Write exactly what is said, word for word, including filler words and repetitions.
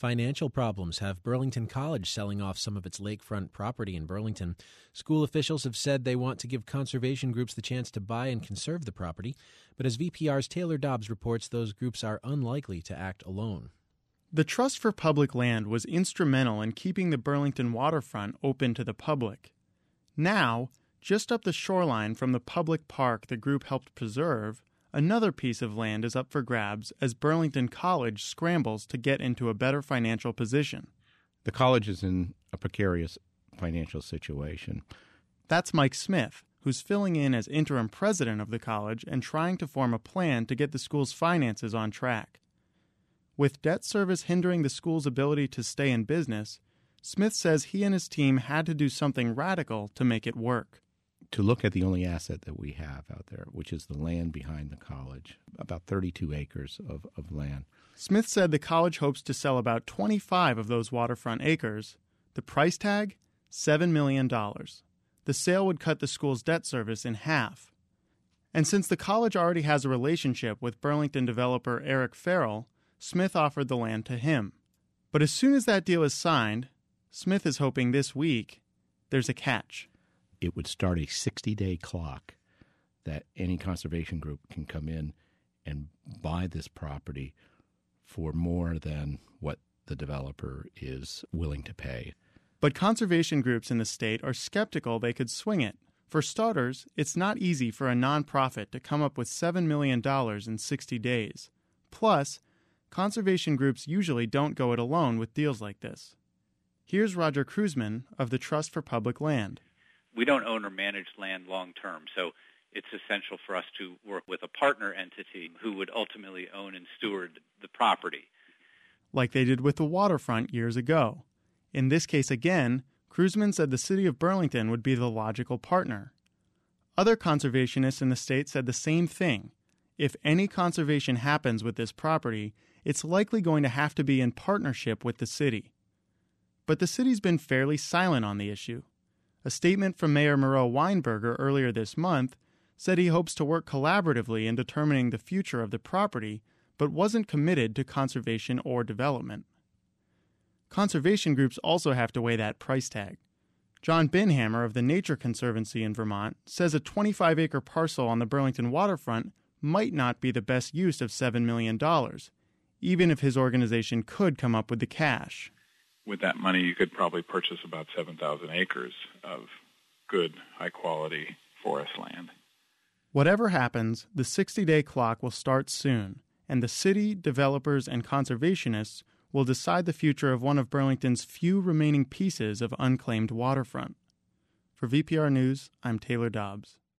Financial problems have Burlington College selling off some of its lakefront property in Burlington. School officials have said they want to give conservation groups the chance to buy and conserve the property, but as V P R's Taylor Dobbs reports, those groups are unlikely to act alone. The Trust for Public Land was instrumental in keeping the Burlington waterfront open to the public. Now, just up the shoreline from the public park the group helped preserve, another piece of land is up for grabs as Burlington College scrambles to get into a better financial position. The college is in a precarious financial situation. That's Mike Smith, who's filling in as interim president of the college and trying to form a plan to get the school's finances on track. With debt service hindering the school's ability to stay in business, Smith says he and his team had to do something radical to make it work. To look at the only asset that we have out there, which is the land behind the college, about thirty-two acres of, of land. Smith said the college hopes to sell about twenty-five of those waterfront acres. The price tag? seven million dollars. The sale would cut the school's debt service in half. And since the college already has a relationship with Burlington developer Eric Farrell, Smith offered the land to him. But as soon as that deal is signed, Smith is hoping this week there's a catch. It would start a sixty-day clock that any conservation group can come in and buy this property for more than what the developer is willing to pay. But conservation groups in the state are skeptical they could swing it. For starters, it's not easy for a nonprofit to come up with seven million dollars in sixty days. Plus, conservation groups usually don't go it alone with deals like this. Here's Roger Kruzman of the Trust for Public Land. We don't own or manage land long term, so it's essential for us to work with a partner entity who would ultimately own and steward the property. Like they did with the waterfront years ago. In this case again, Kruzman said the city of Burlington would be the logical partner. Other conservationists in the state said the same thing. If any conservation happens with this property, it's likely going to have to be in partnership with the city. But the city's been fairly silent on the issue. A statement from Mayor Moreau Weinberger earlier this month said he hopes to work collaboratively in determining the future of the property, but wasn't committed to conservation or development. Conservation groups also have to weigh that price tag. John Binhammer of the Nature Conservancy in Vermont says a twenty-five acre parcel on the Burlington waterfront might not be the best use of seven million dollars, even if his organization could come up with the cash. With that money, you could probably purchase about seven thousand acres of good, high-quality forest land. Whatever happens, the sixty-day clock will start soon, and the city, developers, and conservationists will decide the future of one of Burlington's few remaining pieces of unclaimed waterfront. For V P R News, I'm Taylor Dobbs.